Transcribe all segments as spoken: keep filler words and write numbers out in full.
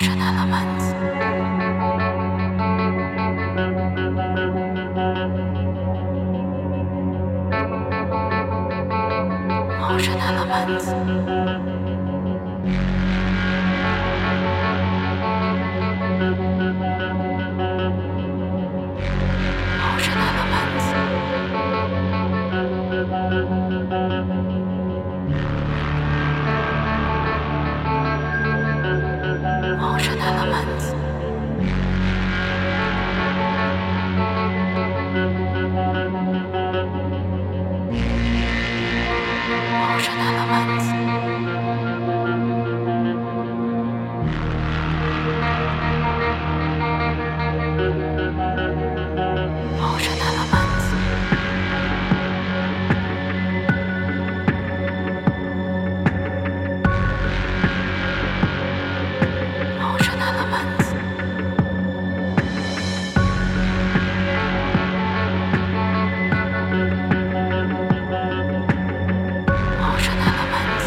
Ocean Elements. Ocean Elements. Ocean Elements. Ocean Elements. Ocean Elements. Ocean Elements. Ocean Elements. Ocean Elements.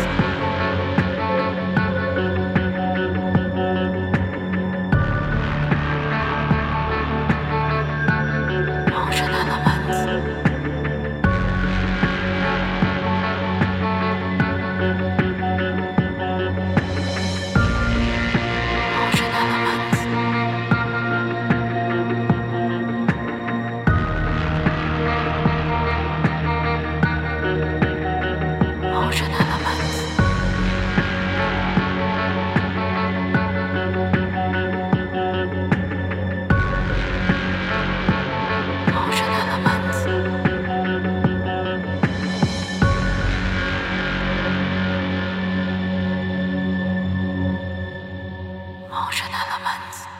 Ocean Elements. Ocean Elements. Ocean Elements. Ocean Elements. Ocean Elements.